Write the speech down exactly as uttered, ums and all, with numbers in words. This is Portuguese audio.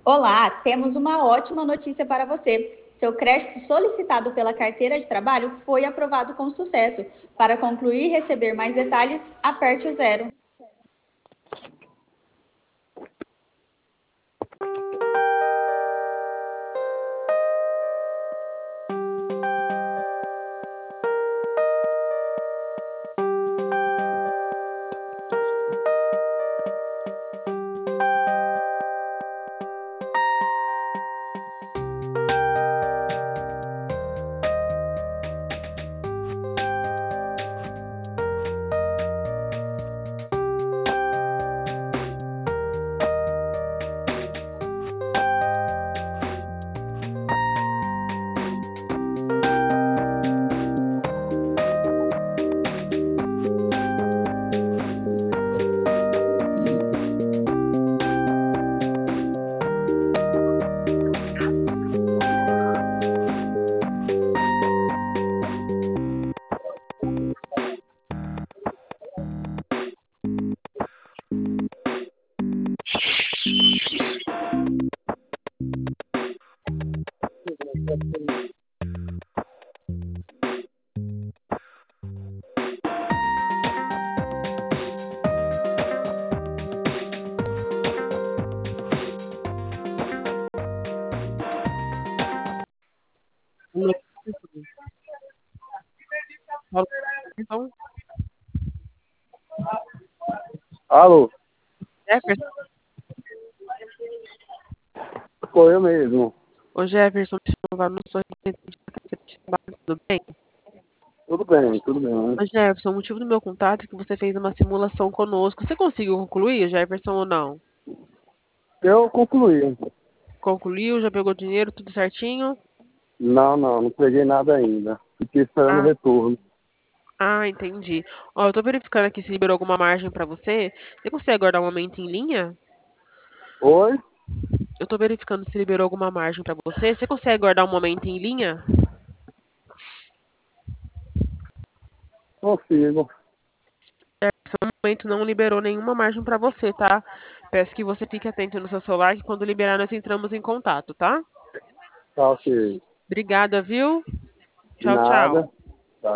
Olá, temos uma ótima notícia para você. Seu crédito solicitado pela carteira de trabalho foi aprovado com sucesso. Para concluir e receber mais detalhes, aperte o zero. Então, Alô, Jefferson, sou eu mesmo. ô Jefferson, me chama no sorriso, tudo bem? Tudo bem, tudo bem. Ô Jefferson, o motivo do meu contato é que você fez uma simulação conosco. Você conseguiu concluir, Jefferson, ou não? Eu concluí. Concluiu, já pegou dinheiro, tudo certinho? Não, não, não peguei nada ainda. Fiquei esperando o Ah, retorno. ah, entendi. Ó, eu tô verificando aqui se liberou alguma margem pra você. Você consegue aguardar um momento em linha? Oi? Eu tô verificando se liberou alguma margem pra você. Você consegue aguardar um momento em linha? Consigo. No momento não liberou nenhuma margem pra você, tá? Peço que você fique atento no seu celular, que quando liberar nós entramos em contato, tá? Tá ok. Obrigada, viu? De Tchau, tchau. nada.